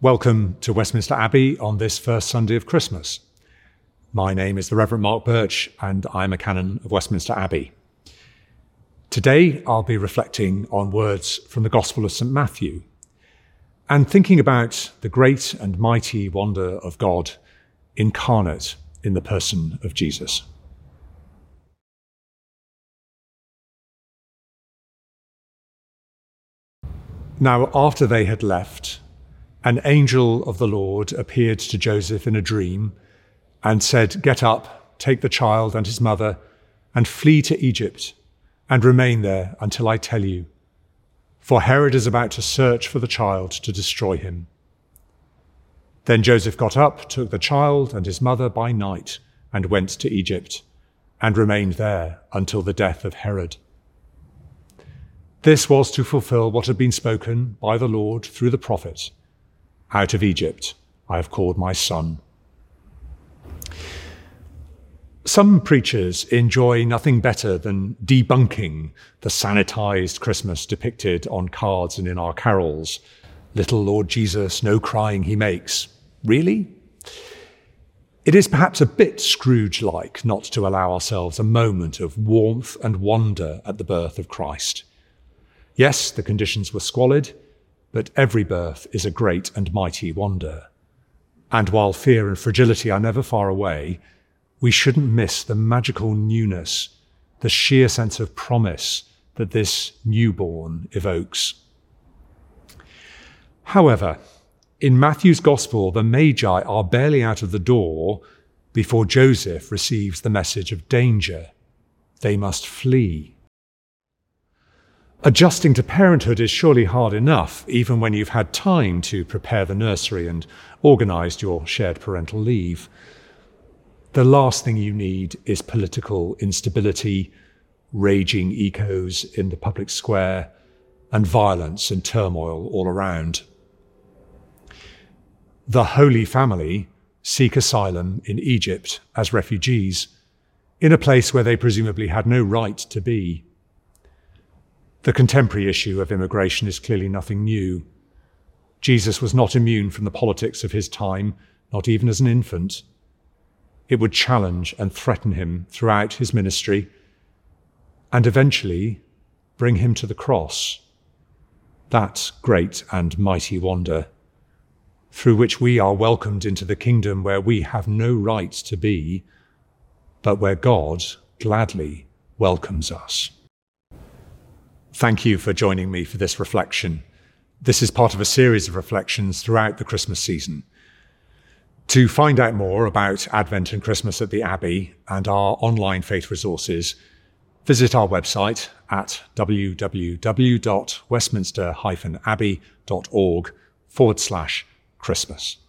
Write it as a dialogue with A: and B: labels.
A: Welcome to Westminster Abbey on this first Sunday of Christmas. My name is the Reverend Mark Birch, and I'm a canon of Westminster Abbey. Today, I'll be reflecting on words from the Gospel of St. Matthew and thinking about the great and mighty wonder of God incarnate in the person of Jesus. Now, after they had left, an angel of the Lord appeared to Joseph in a dream and said, "Get up, take the child and his mother, and flee to Egypt, and remain there until I tell you. For Herod is about to search for the child to destroy him." Then Joseph got up, took the child and his mother by night, and went to Egypt, and remained there until the death of Herod. This was to fulfill what had been spoken by the Lord through the prophet, "Out of Egypt I have called my son." Some preachers enjoy nothing better than debunking the sanitized Christmas depicted on cards and in our carols. "Little Lord Jesus, no crying he makes." Really? It is perhaps a bit Scrooge-like not to allow ourselves a moment of warmth and wonder at the birth of Christ. Yes, the conditions were squalid, but every birth is a great and mighty wonder. And while fear and fragility are never far away, we shouldn't miss the magical newness, the sheer sense of promise that this newborn evokes. However, in Matthew's Gospel, the Magi are barely out of the door before Joseph receives the message of danger. They must flee. Adjusting to parenthood is surely hard enough, even when you've had time to prepare the nursery and organised your shared parental leave. The last thing you need is political instability, raging echoes in the public square, and violence and turmoil all around. The Holy Family seek asylum in Egypt as refugees, in a place where they presumably had no right to be. The contemporary issue of immigration is clearly nothing new. Jesus was not immune from the politics of his time, not even as an infant. It would challenge and threaten him throughout his ministry, and eventually bring him to the cross, that great and mighty wonder, through which we are welcomed into the kingdom where we have no right to be, but where God gladly welcomes us. Thank you for joining me for this reflection. This is part of a series of reflections throughout the Christmas season. To find out more about Advent and Christmas at the Abbey and our online faith resources, visit our website at www.westminster-abbey.org/Christmas.